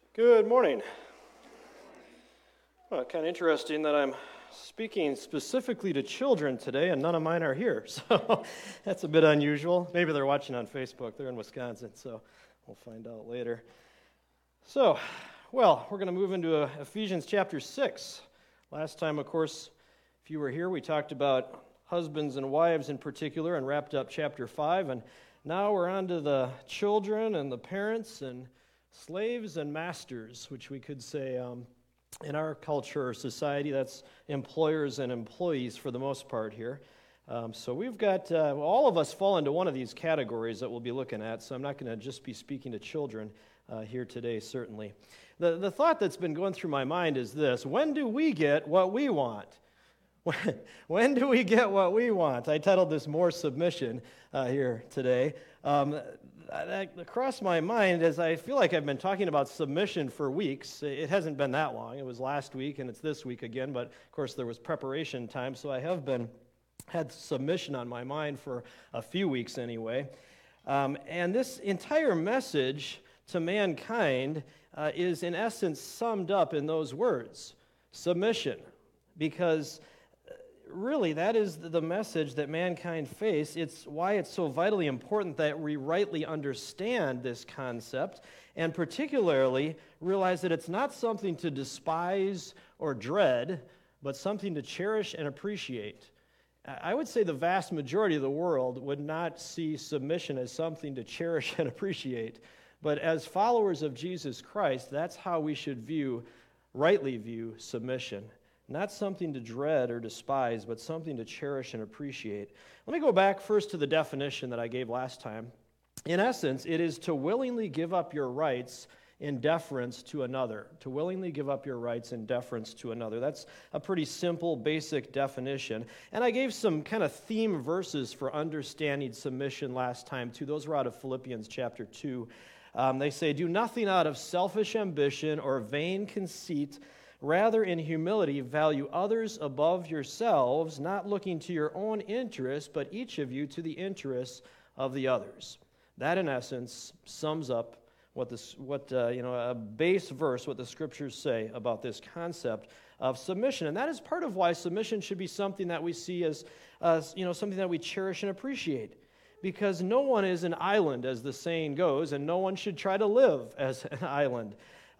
Good morning. Well, kind of interesting that I'm speaking specifically to children today and none of mine are here. So that's a bit unusual. Maybe they're watching on Facebook. They're in Wisconsin, so we'll find out later. So, we're going to move into Ephesians chapter 6. Last time, of course, if you were here, we talked about husbands and wives in particular and wrapped up chapter 5. And now we're on to the children and the parents and slaves and masters, which we could say in our culture or society, that's employers and employees for the most part here. So we've got, all of us fall into one of these categories that we'll be looking at, so I'm not going to just be speaking to children here today, certainly. The thought that's been going through my mind is this: when do we get what we want? When do we get what we want? I titled this More Submission here today. That crossed my mind as I feel like I've been talking about submission for weeks. It hasn't been that long. It was last week and it's this week again, but of course there was preparation time, so I have had submission on my mind for a few weeks anyway. And this entire message to mankind is in essence summed up in those words, submission, because really, that is the message that mankind face. It's why it's so vitally important that we rightly understand this concept and particularly realize that it's not something to despise or dread, but something to cherish and appreciate. I would say the vast majority of the world would not see submission as something to cherish and appreciate, but as followers of Jesus Christ, that's how we should rightly view submission. Not something to dread or despise, but something to cherish and appreciate. Let me go back first to the definition that I gave last time. In essence, it is to willingly give up your rights in deference to another. To willingly give up your rights in deference to another. That's a pretty simple, basic definition. And I gave some kind of theme verses for understanding submission last time, too. Those were out of Philippians chapter 2. They say, "Do nothing out of selfish ambition or vain conceit. Rather, in humility, value others above yourselves, not looking to your own interests, but each of you to the interests of the others." That, in essence, sums up a base verse, what the Scriptures say about this concept of submission. And that is part of why submission should be something that we see as something that we cherish and appreciate. Because no one is an island, as the saying goes, and no one should try to live as an island.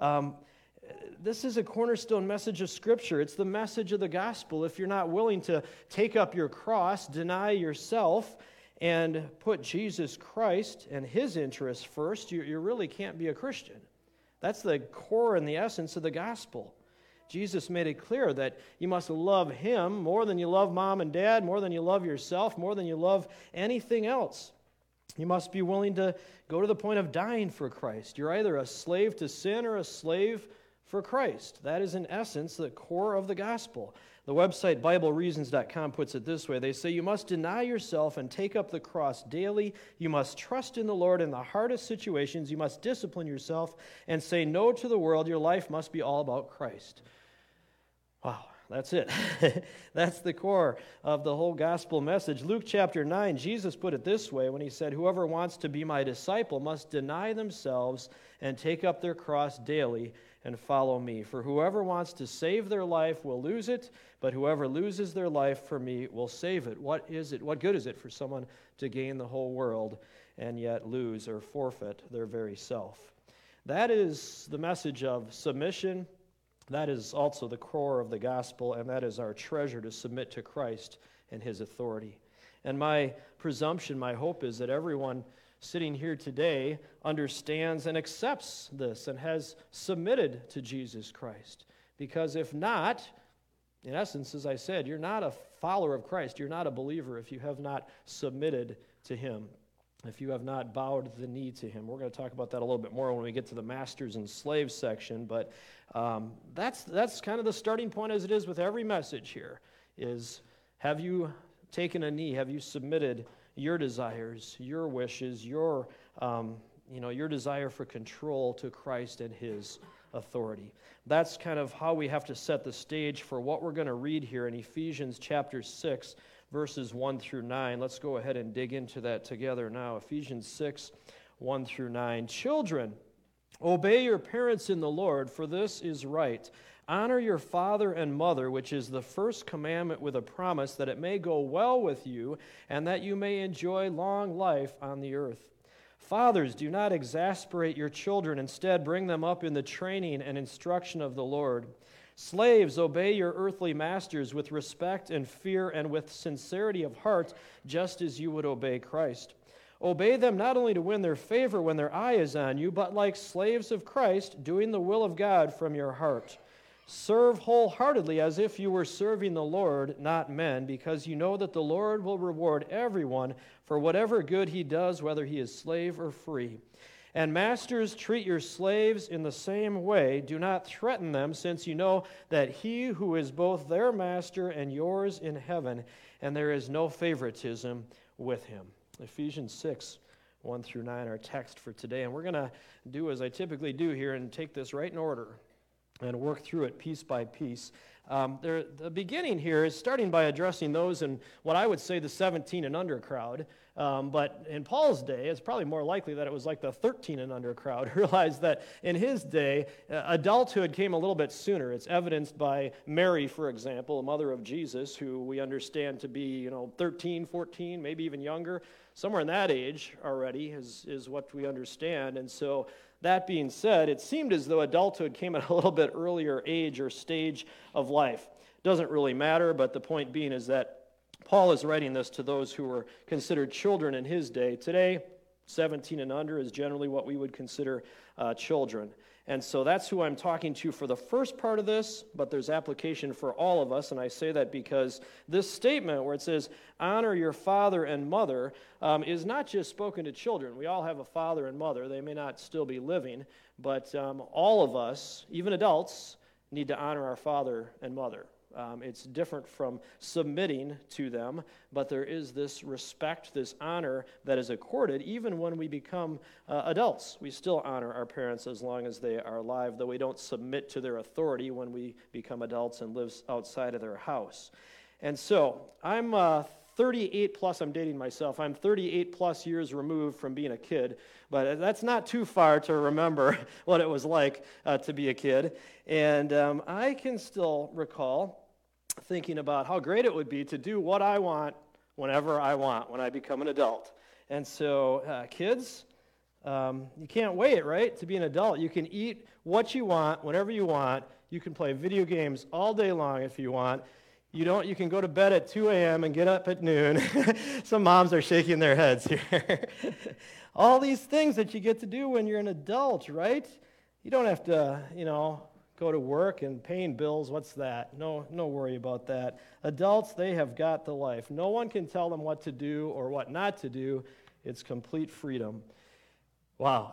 This is a cornerstone message of Scripture. It's the message of the gospel. If you're not willing to take up your cross, deny yourself, and put Jesus Christ and His interests first, you really can't be a Christian. That's the core and the essence of the gospel. Jesus made it clear that you must love Him more than you love mom and dad, more than you love yourself, more than you love anything else. You must be willing to go to the point of dying for Christ. You're either a slave to sin or a slave for Christ. That is, in essence, the core of the gospel. The website BibleReasons.com puts it this way. They say, "You must deny yourself and take up the cross daily. You must trust in the Lord in the hardest situations. You must discipline yourself and say no to the world. Your life must be all about Christ." Wow, that's it. That's the core of the whole gospel message. Luke chapter 9, Jesus put it this way when He said, "Whoever wants to be my disciple must deny themselves and take up their cross daily and follow me. For whoever wants to save their life will lose it, but whoever loses their life for me will save it." What is it? What good is it for someone to gain the whole world and yet lose or forfeit their very self? That is the message of submission. That is also the core of the gospel, and that is our treasure, to submit to Christ and His authority. And my presumption, my hope is that everyone sitting here today understands and accepts this and has submitted to Jesus Christ. Because if not, in essence, as I said, you're not a follower of Christ. You're not a believer if you have not submitted to Him, if you have not bowed the knee to Him. We're going to talk about that a little bit more when we get to the masters and slaves section, but that's kind of the starting point, as it is with every message here, is have you taken a knee? Have you submitted your desires, your wishes, your desire for control to Christ and His authority? That's kind of how we have to set the stage for what we're going to read here in Ephesians chapter 6, verses 1 through 9. Let's go ahead and dig into that together now. Ephesians 6, 1 through 9. "Children, Obey your parents in the Lord, for this is right. Honor your father and mother, which is the first commandment with a promise that it may go well with you and that you may enjoy long life on the earth. Fathers, do not exasperate your children. Instead, bring them up in the training and instruction of the Lord. Slaves, obey your earthly masters with respect and fear and with sincerity of heart, just as you would obey Christ. Obey them not only to win their favor when their eye is on you, but like slaves of Christ, doing the will of God from your heart. Serve wholeheartedly as if you were serving the Lord, not men, because you know that the Lord will reward everyone for whatever good he does, whether he is slave or free. And masters, treat your slaves in the same way. Do not threaten them, since you know that he who is both their master and yours in heaven, and there is no favoritism with him. Ephesians 6, 1 through 9, our text for today. And we're going to do as I typically do here and take this right in order and work through it piece by piece. The beginning here is starting by addressing those in what I would say the 17 and under crowd. But in Paul's day, it's probably more likely that it was like the 13 and under crowd. Realized that in his day, adulthood came a little bit sooner. It's evidenced by Mary, for example, the mother of Jesus, who we understand to be 13, 14, maybe even younger. Somewhere in that age already is what we understand. And so that being said, it seemed as though adulthood came at a little bit earlier age or stage of life. Doesn't really matter, but the point being is that Paul is writing this to those who were considered children in his day. Today, 17 and under is generally what we would consider children. And so that's who I'm talking to for the first part of this, but there's application for all of us, and I say that because this statement where it says, honor your father and mother, is not just spoken to children. We all have a father and mother. They may not still be living, but all of us, even adults, need to honor our father and mother. It's different from submitting to them, but there is this respect, this honor that is accorded even when we become adults. We still honor our parents as long as they are alive, though we don't submit to their authority when we become adults and live outside of their house. And so I'm 38 plus, I'm dating myself, I'm 38 plus years removed from being a kid, but that's not too far to remember what it was like to be a kid. And I can still recall thinking about how great it would be to do what I want whenever I want when I become an adult. And so kids, you can't wait, right, to be an adult. You can eat what you want whenever you want. You can play video games all day long if you want. You can go to bed at 2 a.m. and get up at noon. Some moms are shaking their heads here. All these things that you get to do when you're an adult, right? You don't have to, go to work and paying bills. What's that? No worry about that. Adults, they have got the life. No one can tell them what to do or what not to do. It's complete freedom. Wow.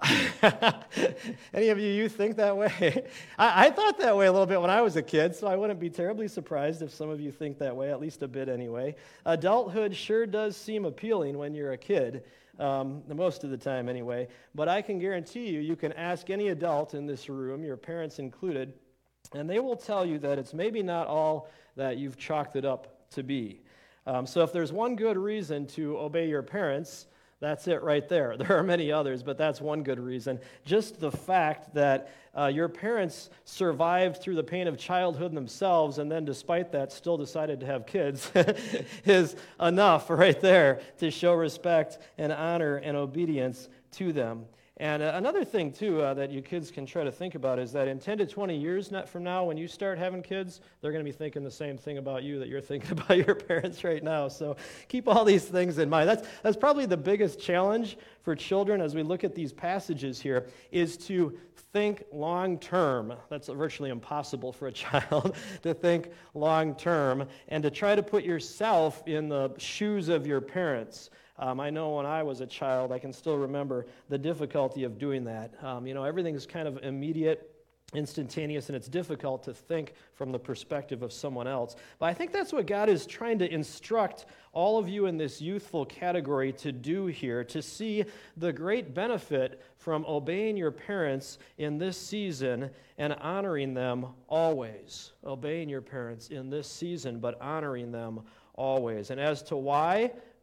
Any of you think that way? I thought that way a little bit when I was a kid, so I wouldn't be terribly surprised if some of you think that way, at least a bit anyway. Adulthood sure does seem appealing when you're a kid, most of the time anyway, but I can guarantee you can ask any adult in this room, your parents included, and they will tell you that it's maybe not all that you've chalked it up to be. So if there's one good reason to obey your parents, that's it right there. There are many others, but that's one good reason. Just the fact that your parents survived through the pain of childhood themselves and then despite that still decided to have kids is enough right there to show respect and honor and obedience to them. And another thing, too, that you kids can try to think about is that in 10 to 20 years from now, when you start having kids, they're going to be thinking the same thing about you that you're thinking about your parents right now. So keep all these things in mind. That's probably the biggest challenge for children as we look at these passages here, is to think long term. That's virtually impossible for a child to think long term and to try to put yourself in the shoes of your parents. I know when I was a child, I can still remember the difficulty of doing that. Everything is kind of immediate, instantaneous, and it's difficult to think from the perspective of someone else. But I think that's what God is trying to instruct all of you in this youthful category to do here, to see the great benefit from obeying your parents in this season and honoring them always. Obeying your parents in this season, but honoring them always. And as to why,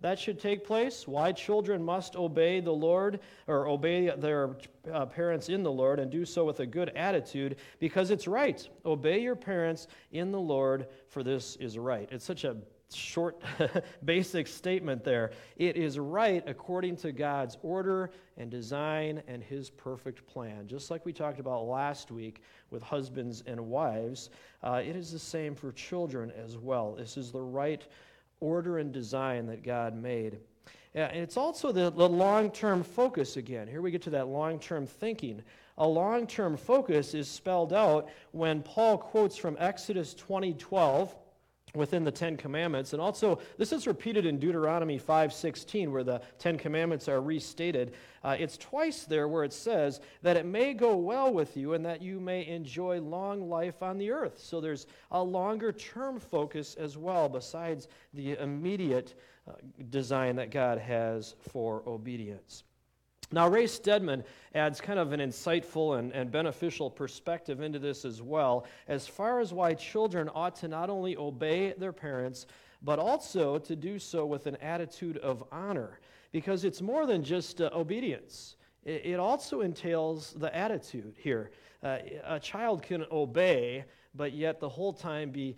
that should take place, why children must obey the Lord or obey their parents in the Lord and do so with a good attitude, because it's right. Obey your parents in the Lord, for this is right. It's such a short, basic statement there. It is right according to God's order and design and His perfect plan. Just like we talked about last week with husbands and wives, it is the same for children as well. This is the right order and design that God made. And it's also the long-term focus again. Here we get to that long-term thinking. A long-term focus is spelled out when Paul quotes from Exodus 20:12 within the Ten Commandments. And also, this is repeated in Deuteronomy 5:16, where the Ten Commandments are restated. It's twice there where it says that it may go well with you and that you may enjoy long life on the earth. So there's a longer-term focus as well, besides the immediate design that God has for obedience. Now, Ray Stedman adds kind of an insightful and beneficial perspective into this as well, as far as why children ought to not only obey their parents, but also to do so with an attitude of honor, because it's more than just obedience. It also entails the attitude here. A child can obey, but yet the whole time be,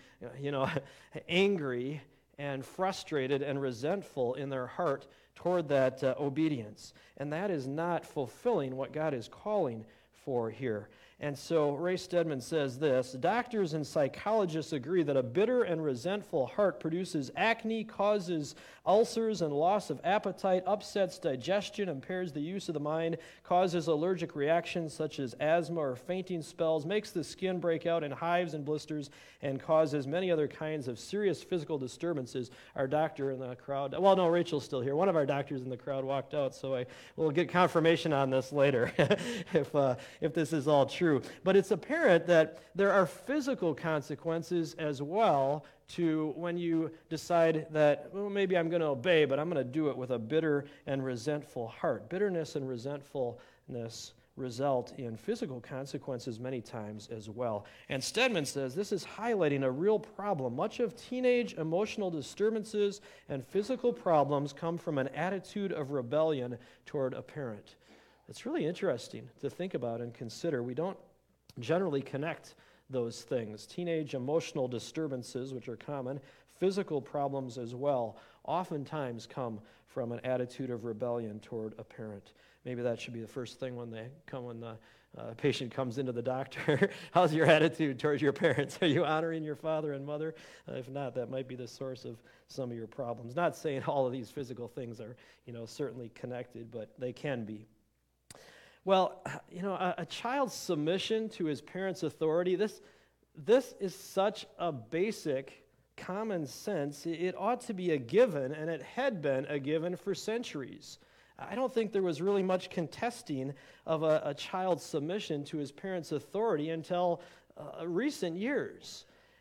angry and frustrated and resentful in their heart toward that obedience. And that is not fulfilling what God is calling for here. And so Ray Stedman says this: doctors and psychologists agree that a bitter and resentful heart produces acne, causes ulcers and loss of appetite, upsets digestion, impairs the use of the mind, causes allergic reactions such as asthma or fainting spells, makes the skin break out in hives and blisters, and causes many other kinds of serious physical disturbances. Our doctor in the crowd, well, no, Rachel's still here. One of our doctors in the crowd walked out, so we'll get confirmation on this later if this is all true. But it's apparent that there are physical consequences as well to when you decide that, well, maybe I'm going to obey, but I'm going to do it with a bitter and resentful heart. Bitterness and resentfulness result in physical consequences many times as well. And Stedman says this is highlighting a real problem. Much of teenage emotional disturbances and physical problems come from an attitude of rebellion toward a parent. It's really interesting to think about and consider. We don't generally connect those things. Teenage emotional disturbances, which are common, physical problems as well, oftentimes come from an attitude of rebellion toward a parent. Maybe that should be the first thing when the patient comes into the doctor. How's your attitude towards your parents? Are you honoring your father and mother? If not, that might be the source of some of your problems. Not saying all of these physical things are, certainly connected, but they can be. Well, a child's submission to his parents' authority, this is such a basic common sense. It ought to be a given, and it had been a given for centuries. I don't think there was really much contesting of a child's submission to his parents' authority until recent years.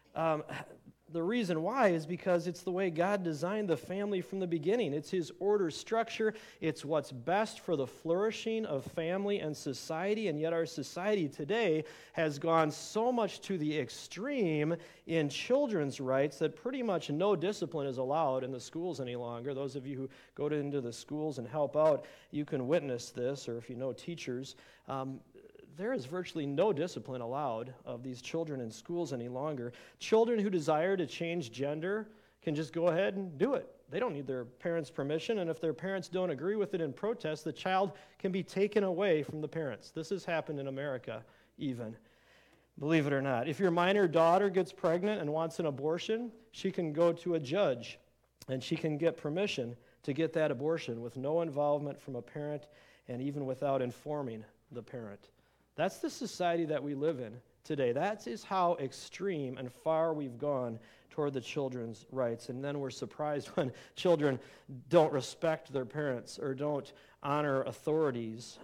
The reason why is because it's the way God designed the family from the beginning. It's His order structure. It's what's best for the flourishing of family and society, and yet our society today has gone so much to the extreme in children's rights that pretty much no discipline is allowed in the schools any longer. Those of you who go into the schools and help out, you can witness this, or if you know teachers, there is virtually no discipline allowed of these children in schools any longer. Children who desire to change gender can just go ahead and do it. They don't need their parents' permission, and if their parents don't agree with it in protest, the child can be taken away from the parents. This has happened in America even, believe it or not. If your minor daughter gets pregnant and wants an abortion, she can go to a judge, and she can get permission to get that abortion with no involvement from a parent and even without informing the parent. That's the society that we live in today. That is how extreme and far we've gone toward the children's rights. And then we're surprised when children don't respect their parents or don't honor authorities.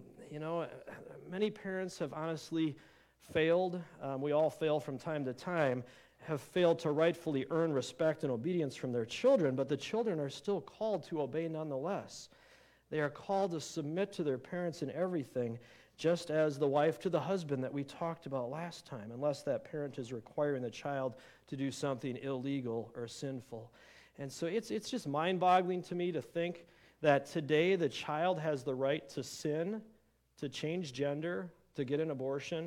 Many parents have honestly failed. We all fail from time to time, have failed to rightfully earn respect and obedience from their children, but the children are still called to obey nonetheless. They are called to submit to their parents in everything, just as the wife to the husband that we talked about last time, unless that parent is requiring the child to do something illegal or sinful. And so it's just mind-boggling to me to think that today the child has the right to sin, to change gender, to get an abortion,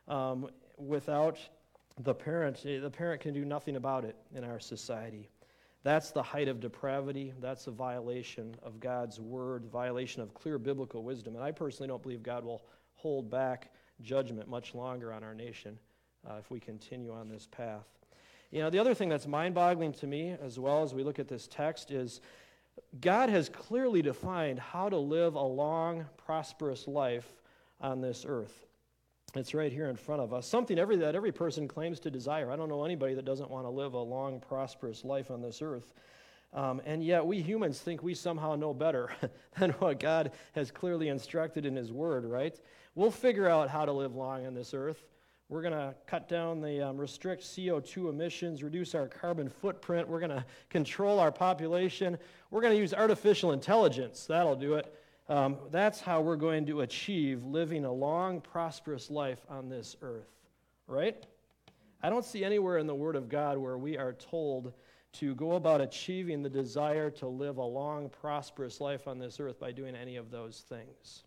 without the parent. The parent can do nothing about it in our society. That's the height of depravity. That's a violation of God's word, violation of clear biblical wisdom. And I personally don't believe God will hold back judgment much longer on our nation if we continue on this path. The other thing that's mind-boggling to me, as well as we look at this text, is God has clearly defined how to live a long, prosperous life on this earth. It's right here in front of us, something that every person claims to desire. I don't know anybody that doesn't want to live a long, prosperous life on this earth. And yet we humans think we somehow know better than what God has clearly instructed in His Word, right? We'll figure out how to live long on this earth. We're going to cut down restrict CO2 emissions, reduce our carbon footprint. We're going to control our population. We're going to use artificial intelligence. That'll do it. That's how we're going to achieve living a long, prosperous life on this earth, right? I don't see anywhere in the Word of God where we are told to go about achieving the desire to live a long, prosperous life on this earth by doing any of those things.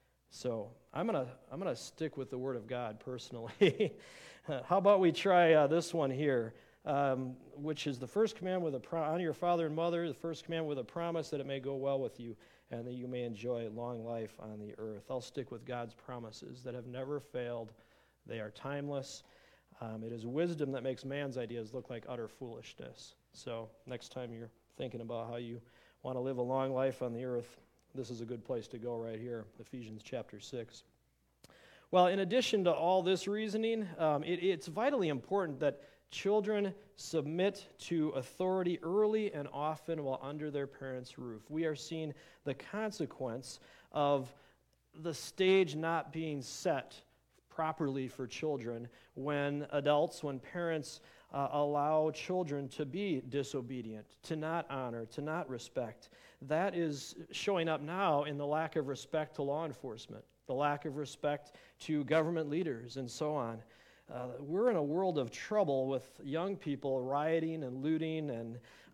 So I'm gonna stick with the Word of God personally. How about we try this one here, which is the first command with honor your father and mother, the first command with a promise that it may go well with you and that you may enjoy long life on the earth. I'll stick with God's promises that have never failed. They are timeless. It is wisdom that makes man's ideas look like utter foolishness. So next time you're thinking about how you want to live a long life on the earth, this is a good place to go right here, Ephesians chapter 6. Well, in addition to all this reasoning, it's vitally important that children submit to authority early and often while under their parents' roof. We are seeing the consequence of the stage not being set properly for children when parents allow children to be disobedient, to not honor, to not respect. That is showing up now in the lack of respect to law enforcement, the lack of respect to government leaders, and so on. We're in a world of trouble with young people rioting and looting and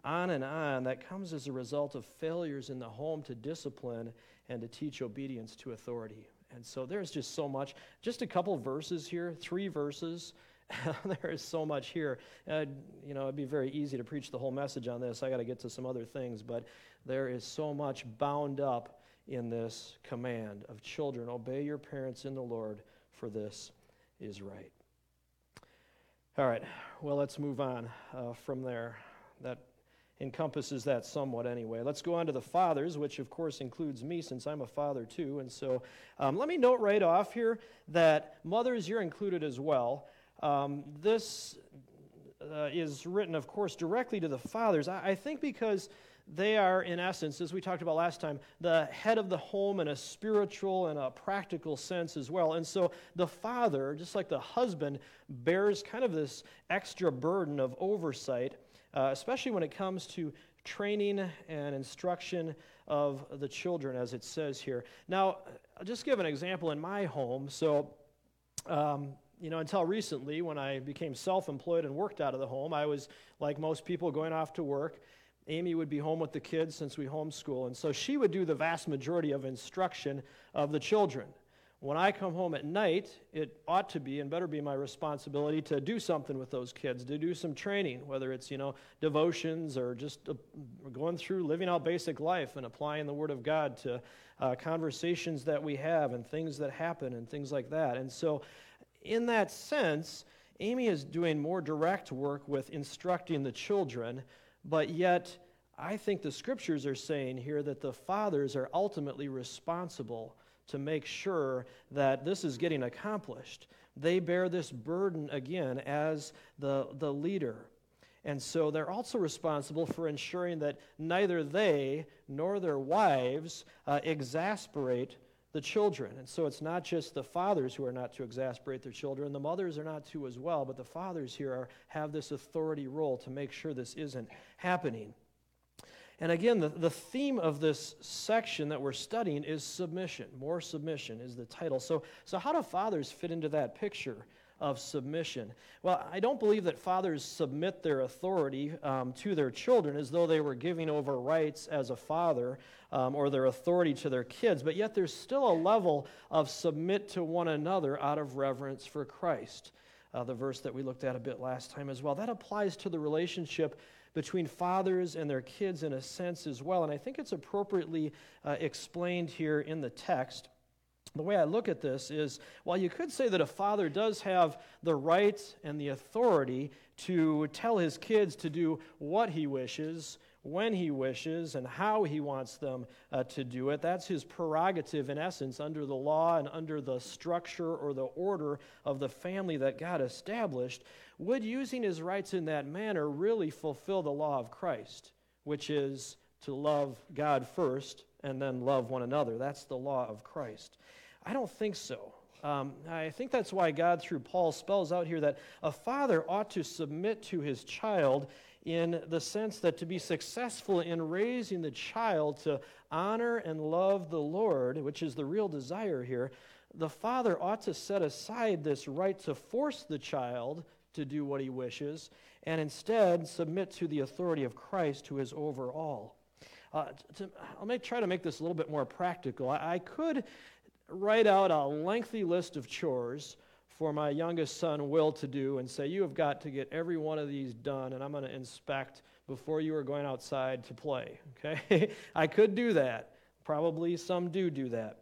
on that comes as a result of failures in the home to discipline and to teach obedience to authority. And so there's just so much. Just a couple verses here, 3 verses. There is so much here. It'd be very easy to preach the whole message on this. I got to get to some other things, but there is so much bound up in this command of children. Obey your parents in the Lord, for this is right. All right, well, let's move on from there. That encompasses that somewhat anyway. Let's go on to the fathers, which of course includes me since I'm a father too. And so let me note right off here that mothers, you're included as well. This is written, of course, directly to the fathers. I think because they are, in essence, as we talked about last time, the head of the home in a spiritual and a practical sense as well. And so the father, just like the husband, bears kind of this extra burden of oversight, especially when it comes to training and instruction of the children, as it says here. Now, I'll just give an example in my home. So, until recently, when I became self-employed and worked out of the home, I was, like most people, going off to work. Amy would be home with the kids since we homeschool, and so she would do the vast majority of instruction of the children. When I come home at night, it ought to be and better be my responsibility to do something with those kids, to do some training, whether it's, devotions or just going through living out basic life and applying the Word of God to conversations that we have and things that happen and things like that. And so in that sense, Amy is doing more direct work with instructing the children, but yet I think the Scriptures are saying here that the fathers are ultimately responsible to make sure that this is getting accomplished. They bear this burden again as the leader. And so they're also responsible for ensuring that neither they nor their wives exasperate the children. And so it's not just the fathers who are not to exasperate their children, the mothers are not to as well, but the fathers here have this authority role to make sure this isn't happening. And again, the theme of this section that we're studying is submission. More submission is the title. So how do fathers fit into that picture? of submission. Well, I don't believe that fathers submit their authority to their children as though they were giving over rights as a father or their authority to their kids, but yet there's still a level of submit to one another out of reverence for Christ. The verse that we looked at a bit last time as well. That applies to the relationship between fathers and their kids in a sense as well, and I think it's appropriately explained here in the text. The way I look at this is, while you could say that a father does have the right and the authority to tell his kids to do what he wishes, when he wishes, and how he wants them to do it, that's his prerogative in essence under the law and under the structure or the order of the family that God established. Would using his rights in that manner really fulfill the law of Christ, which is to love God first and then love one another? That's the law of Christ. I don't think so. I think that's why God, through Paul, spells out here that a father ought to submit to his child in the sense that to be successful in raising the child to honor and love the Lord, which is the real desire here, the father ought to set aside this right to force the child to do what he wishes and instead submit to the authority of Christ, who is over all. I'll try to make this a little bit more practical. I could write out a lengthy list of chores for my youngest son, Will, to do and say, you have got to get every one of these done, and I'm going to inspect before you are going outside to play, okay? I could do that. Probably some do that.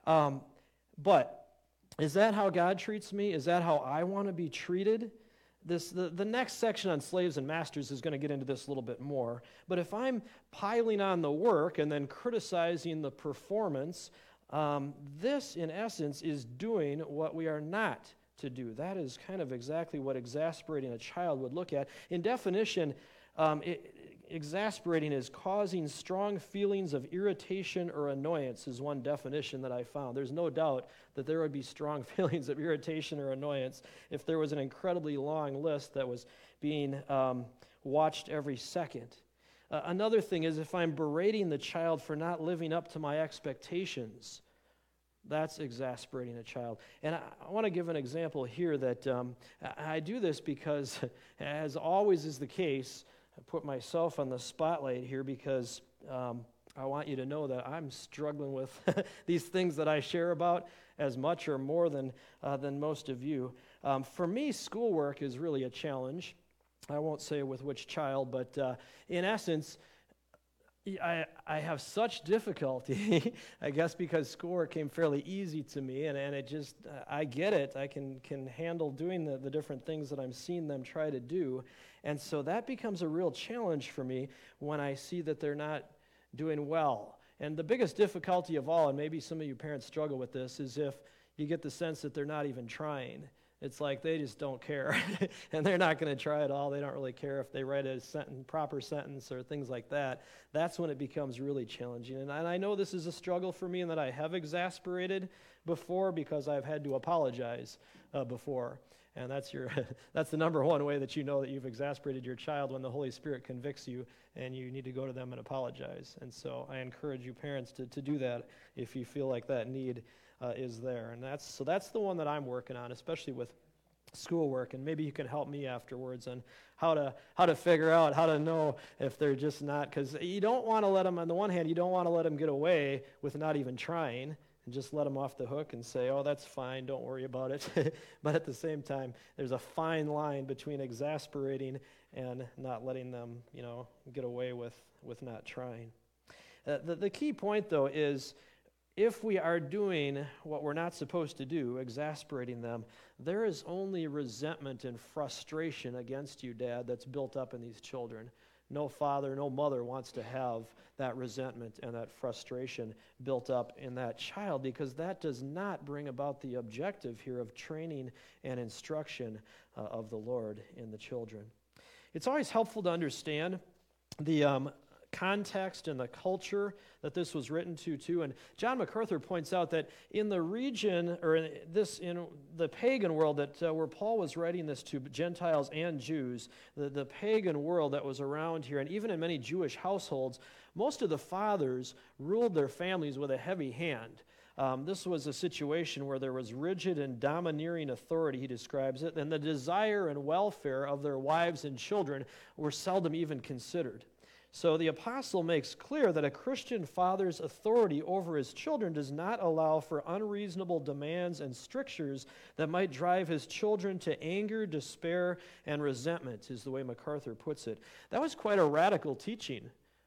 But is that how God treats me? Is that how I want to be treated? The next section on slaves and masters is going to get into this a little bit more. But if I'm piling on the work and then criticizing the performance, this, in essence, is doing what we are not to do. That is kind of exactly what exasperating a child would look at. In definition, exasperating is causing strong feelings of irritation or annoyance is one definition that I found. There's no doubt that there would be strong feelings of irritation or annoyance if there was an incredibly long list that was being watched every second. Another thing is if I'm berating the child for not living up to my expectations, that's exasperating a child. And I want to give an example here that I do this because, as always is the case, I put myself on the spotlight here because I want you to know that I'm struggling with these things that I share about as much or more than most of you. For me, schoolwork is really a challenge. I won't say with which child, but in essence, I have such difficulty, I guess because schoolwork came fairly easy to me, and it just, I get it. I can handle doing the different things that I'm seeing them try to do, and so that becomes a real challenge for me when I see that they're not doing well. And the biggest difficulty of all, and maybe some of you parents struggle with this, is if you get the sense that they're not even trying. It's like they just don't care, and they're not going to try at all. They don't really care if they write a proper sentence or things like that. That's when it becomes really challenging. And I know this is a struggle for me and that I have exasperated before because I've had to apologize before. And that's the number one way that you know that you've exasperated your child, when the Holy Spirit convicts you and you need to go to them and apologize. And so I encourage you parents to do that if you feel like that need is there. And that's the one that I'm working on, especially with schoolwork, and maybe you can help me afterwards on how to figure out how to know if they're just not, because you don't want to let them, on the one hand, you don't want to let them get away with not even trying and just let them off the hook and say, oh, that's fine, don't worry about it. But at the same time, there's a fine line between exasperating and not letting them, get away with not trying. The key point, though, is if we are doing what we're not supposed to do, exasperating them, there is only resentment and frustration against you, Dad, that's built up in these children. No father, no mother wants to have that resentment and that frustration built up in that child, because that does not bring about the objective here of training and instruction of the Lord in the children. It's always helpful to understand the context and the culture that this was written to too. And John MacArthur points out that in the region, or in the pagan world that where Paul was writing this to Gentiles and Jews, the pagan world that was around here, and even in many Jewish households, most of the fathers ruled their families with a heavy hand. This was a situation where there was rigid and domineering authority, he describes it, and the desire and welfare of their wives and children were seldom even considered. So the apostle makes clear that a Christian father's authority over his children does not allow for unreasonable demands and strictures that might drive his children to anger, despair, and resentment, is the way MacArthur puts it. That was quite a radical teaching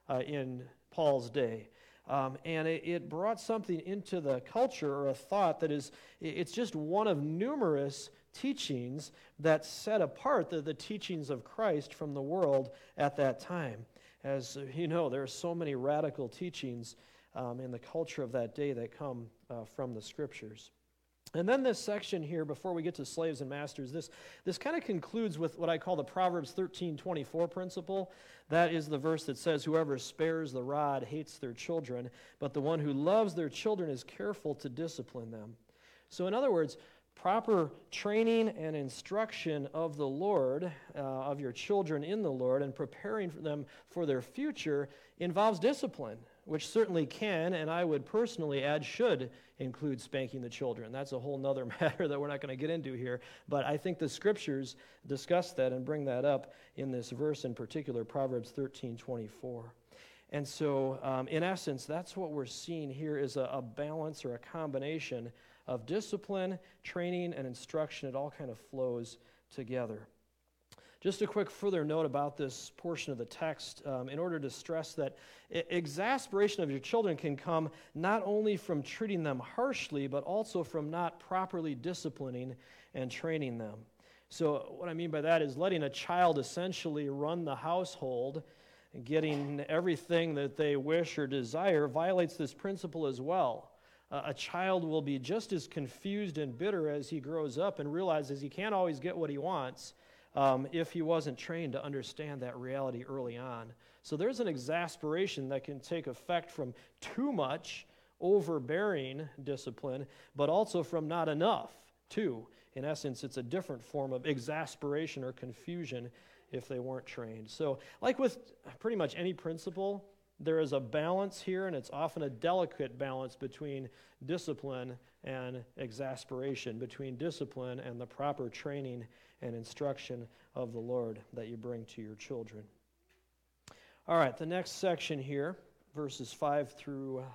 in Paul's day. And it brought something into the culture, or a thought that it's just one of numerous teachings that set apart the teachings of Christ from the world at that time. As you know, there are so many radical teachings in the culture of that day that come from the Scriptures. And then this section here, before we get to slaves and masters, this kind of concludes with what I call the Proverbs 13:24 principle. That is the verse that says, "Whoever spares the rod hates their children, but the one who loves their children is careful to discipline them." So in other words, proper training and instruction of the Lord, of your children in the Lord, and preparing them for their future involves discipline, which certainly can, and I would personally add should, include spanking the children. That's a whole other matter that we're not going to get into here, but I think the Scriptures discuss that and bring that up in this verse in particular, Proverbs 13:24. And so, in essence, that's what we're seeing here is a balance or a combination of discipline, training, and instruction. It all kind of flows together. Just a quick further note about this portion of the text, in order to stress that exasperation of your children can come not only from treating them harshly, but also from not properly disciplining and training them. So what I mean by that is letting a child essentially run the household and getting everything that they wish or desire violates this principle as well. A child will be just as confused and bitter as he grows up and realizes he can't always get what he wants if he wasn't trained to understand that reality early on. So there's an exasperation that can take effect from too much overbearing discipline, but also from not enough, too. In essence, it's a different form of exasperation or confusion if they weren't trained. So like with pretty much any principle, there is a balance here, and it's often a delicate balance between discipline and exasperation, between discipline and the proper training and instruction of the Lord that you bring to your children. All right, the next section here, verses 5 through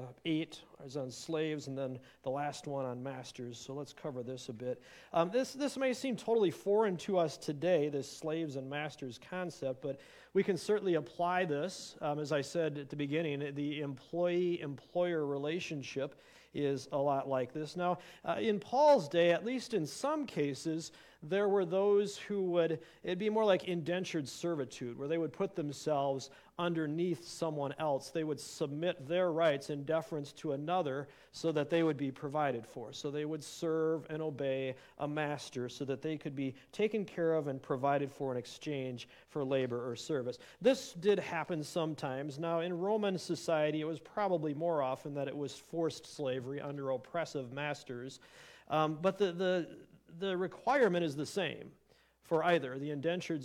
8, is on slaves, and then the last one on masters. So let's cover this a bit. This may seem totally foreign to us today, this slaves and masters concept, but we can certainly apply this. As I said at the beginning, the employee-employer relationship is a lot like this. Now, in Paul's day, at least in some cases, there were those who it'd be more like indentured servitude, where they would put themselves underneath someone else. They would submit their rights in deference to another so that they would be provided for. So they would serve and obey a master so that they could be taken care of and provided for in exchange for labor or service. This did happen sometimes. Now, in Roman society, it was probably more often that it was forced slavery under oppressive masters. But the requirement is the same for either the indentured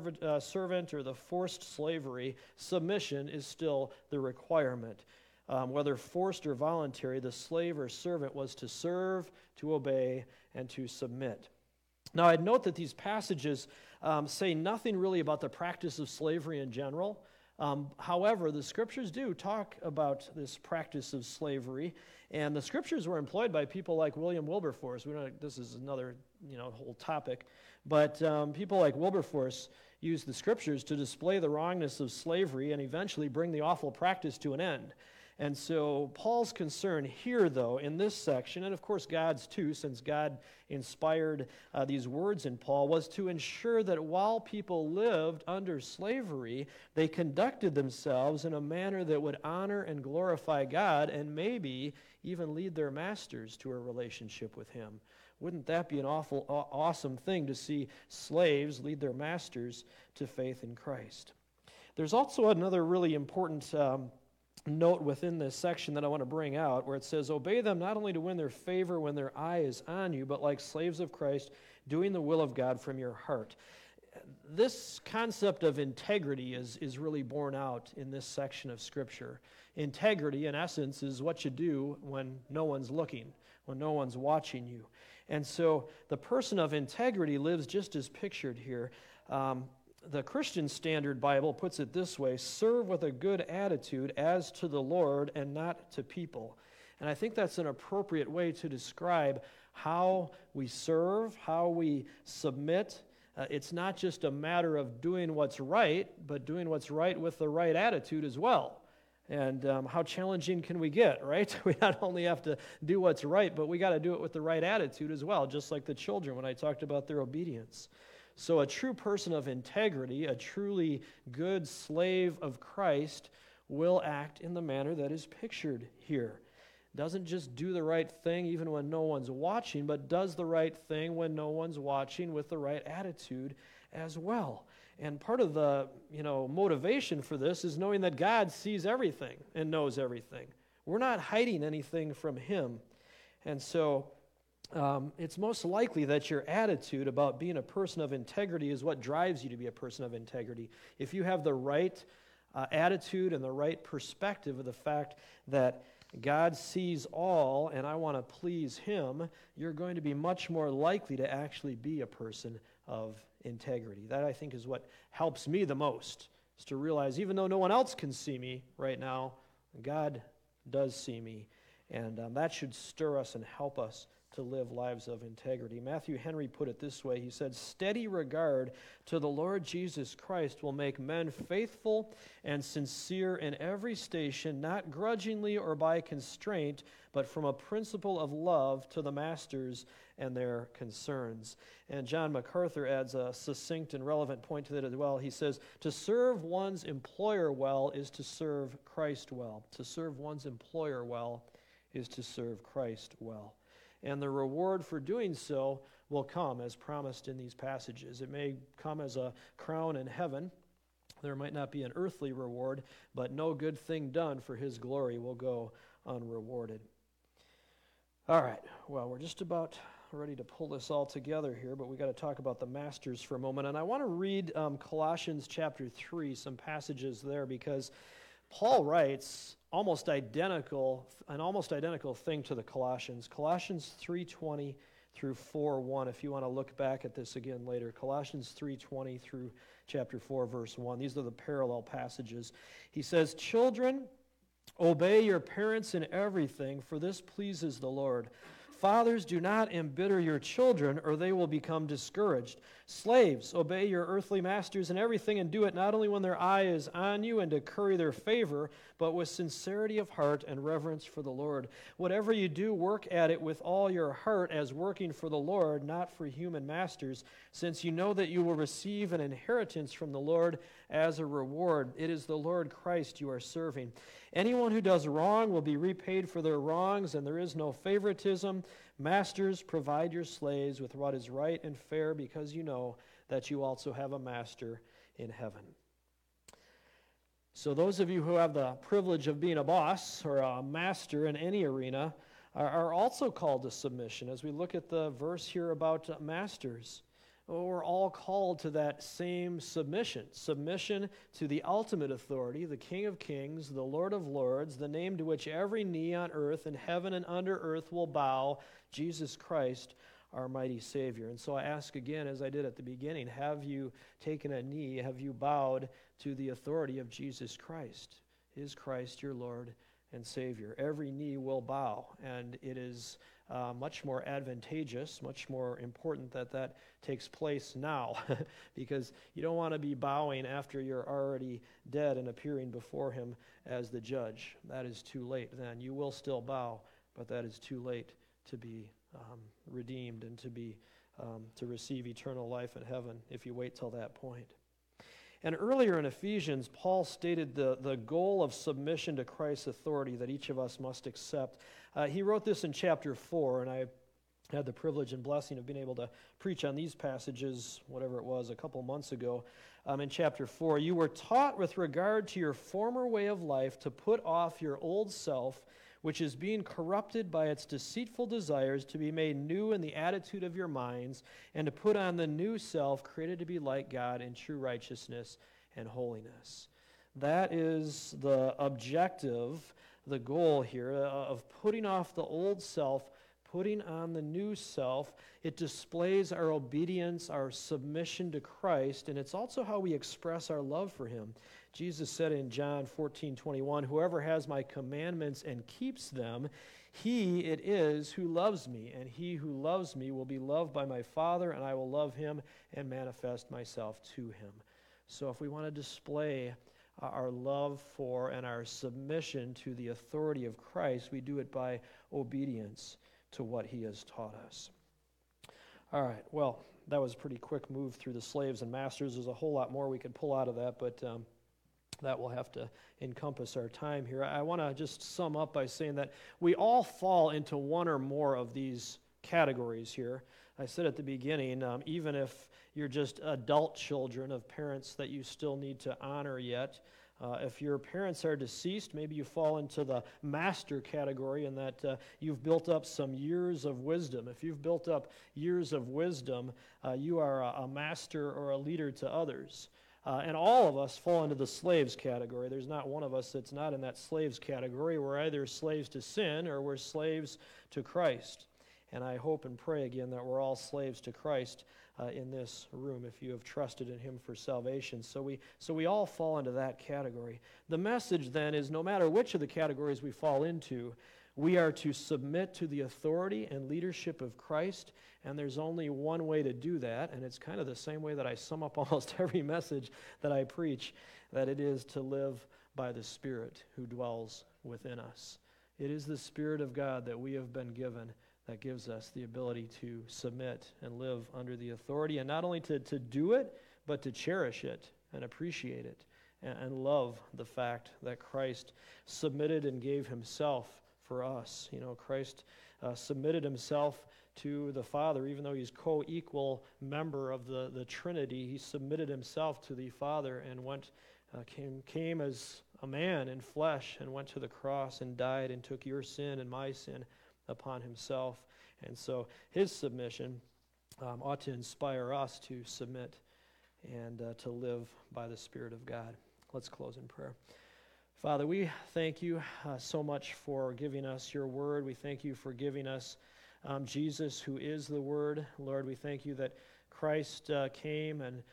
servant or the forced slavery. Submission is still the requirement. Whether forced or voluntary, the slave or servant was to serve, to obey, and to submit. Now, I'd note that these passages say nothing really about the practice of slavery in general. However, the Scriptures do talk about this practice of slavery, and the Scriptures were employed by people like William Wilberforce. This is another whole topic, but people like Wilberforce used the Scriptures to display the wrongness of slavery and eventually bring the awful practice to an end. And so Paul's concern here, though, in this section, and of course God's too, since God inspired these words in Paul, was to ensure that while people lived under slavery, they conducted themselves in a manner that would honor and glorify God and maybe even lead their masters to a relationship with Him. Wouldn't that be an awesome thing to see slaves lead their masters to faith in Christ? There's also another really important note within this section that I want to bring out, where it says, "Obey them not only to win their favor when their eye is on you, but like slaves of Christ, doing the will of God from your heart." this concept of integrity is really borne out in this section of Scripture. Integrity, in essence, is what you do when no one's looking, when no one's watching you. And so the person of integrity lives just as pictured here. The Christian Standard Bible puts it this way: serve with a good attitude as to the Lord and not to people. And I think that's an appropriate way to describe how we serve, how we submit. It's not just a matter of doing what's right, but doing what's right with the right attitude as well. And how challenging can we get, right? We not only have to do what's right, but we got to do it with the right attitude as well, just like the children when I talked about their obedience. So a true person of integrity, a truly good slave of Christ, will act in the manner that is pictured here. Doesn't just do the right thing even when no one's watching, but does the right thing when no one's watching with the right attitude as well. And part of the motivation for this is knowing that God sees everything and knows everything. We're not hiding anything from Him. And so it's most likely that your attitude about being a person of integrity is what drives you to be a person of integrity. If you have the right attitude and the right perspective of the fact that God sees all and I want to please Him, you're going to be much more likely to actually be a person of integrity. That, I think, is what helps me the most, is to realize even though no one else can see me right now, God does see me. And that should stir us and help us to live lives of integrity. Matthew Henry put it this way. He said, "Steady regard to the Lord Jesus Christ will make men faithful and sincere in every station, not grudgingly or by constraint, but from a principle of love to the masters and their concerns." And John MacArthur adds a succinct and relevant point to that as well. He says, "To serve one's employer well is to serve Christ well. To serve one's employer well is to serve Christ well." And the reward for doing so will come as promised in these passages. It may come as a crown in heaven. There might not be an earthly reward, but no good thing done for His glory will go unrewarded. All right, well, we're just about ready to pull this all together here, but we got to talk about the masters for a moment. And I want to read Colossians chapter 3, some passages there, because Paul writes an almost identical thing to the Colossians. Colossians 3:20 through 4:1, if you want to look back at this again later. Colossians 3:20 through chapter 4, verse 1. These are the parallel passages. He says, "Children, obey your parents in everything, for this pleases the Lord. Fathers, do not embitter your children, or they will become discouraged. Slaves, obey your earthly masters in everything, and do it not only when their eye is on you and to curry their favor, but with sincerity of heart and reverence for the Lord. Whatever you do, work at it with all your heart as working for the Lord, not for human masters, since you know that you will receive an inheritance from the Lord as a reward. It is the Lord Christ you are serving. Anyone who does wrong will be repaid for their wrongs, and there is no favoritism. Masters, provide your slaves with what is right and fair, because you know that you also have a master in heaven." So those of you who have the privilege of being a boss or a master in any arena are also called to submission. As we look at the verse here about masters, we're all called to that same submission to the ultimate authority, the King of Kings, the Lord of Lords, the name to which every knee on earth and heaven and under earth will bow, Jesus Christ, our mighty Savior. And so I ask again, as I did at the beginning, have you taken a knee? Have you bowed to the authority of Jesus Christ? Is Christ your Lord and Savior? Every knee will bow, and it is much more advantageous, much more important that takes place now, because you don't want to be bowing after you're already dead and appearing before Him as the judge. That is too late then. You will still bow, but that is too late to be redeemed and to receive eternal life in heaven if you wait till that point. And earlier in Ephesians, Paul stated the goal of submission to Christ's authority that each of us must accept. He wrote this in chapter 4, and I had the privilege and blessing of being able to preach on these passages, whatever it was, a couple months ago. In chapter 4, "You were taught with regard to your former way of life to put off your old self, which is being corrupted by its deceitful desires, to be made new in the attitude of your minds, and to put on the new self, created to be like God in true righteousness and holiness. That is the objective, the goal here of putting off the old self, putting on the new self. It displays our obedience, our submission to Christ, and it's also how we express our love for him. Jesus said in John 14:21, "Whoever has my commandments and keeps them, he it is who loves me, and he who loves me will be loved by my Father, and I will love him and manifest myself to him." So if we want to display our love for and our submission to the authority of Christ, we do it by obedience to what he has taught us. All right, well, that was a pretty quick move through the slaves and masters. There's a whole lot more we could pull out of that, but that will have to encompass our time here. I want to just sum up by saying that we all fall into one or more of these categories here. I said at the beginning, even if you're just adult children of parents that you still need to honor yet, if your parents are deceased, maybe you fall into the master category in that you've built up some years of wisdom. If you've built up years of wisdom, you are a master or a leader to others. And all of us fall into the slaves category. There's not one of us that's not in that slaves category. We're either slaves to sin or we're slaves to Christ. And I hope and pray again that we're all slaves to Christ in this room if you have trusted in him for salvation. So we all fall into that category. The message then is no matter which of the categories we fall into, we are to submit to the authority and leadership of Christ, and there's only one way to do that, and it's kind of the same way that I sum up almost every message that I preach, that it is to live by the Spirit who dwells within us. It is the Spirit of God that we have been given that gives us the ability to submit and live under the authority, and not only to do it, but to cherish it and appreciate it and love the fact that Christ submitted and gave himself for us. You know, Christ submitted himself to the Father, even though he's co-equal member of the Trinity. He submitted himself to the Father and came as a man in flesh and went to the cross and died and took your sin and my sin upon himself. And so his submission ought to inspire us to submit and to live by the Spirit of God. Let's close in prayer. Father, we thank you so much for giving us your word. We thank you for giving us Jesus, who is the Word. Lord, we thank you that Christ came and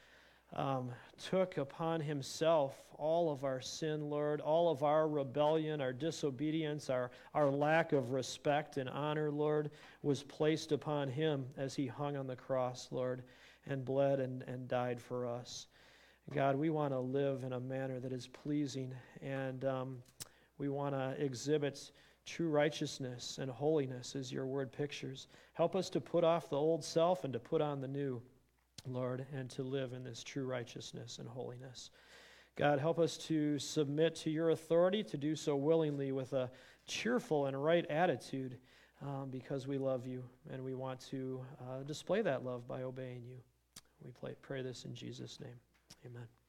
took upon himself all of our sin, Lord, all of our rebellion, our disobedience, our lack of respect and honor, Lord, was placed upon him as he hung on the cross, Lord, and bled and died for us. God, we want to live in a manner that is pleasing, and we want to exhibit true righteousness and holiness as your word pictures. Help us to put off the old self and to put on the new, Lord, and to live in this true righteousness and holiness. God, help us to submit to your authority, to do so willingly with a cheerful and right attitude because we love you and we want to display that love by obeying you. We pray this in Jesus' name. Amen.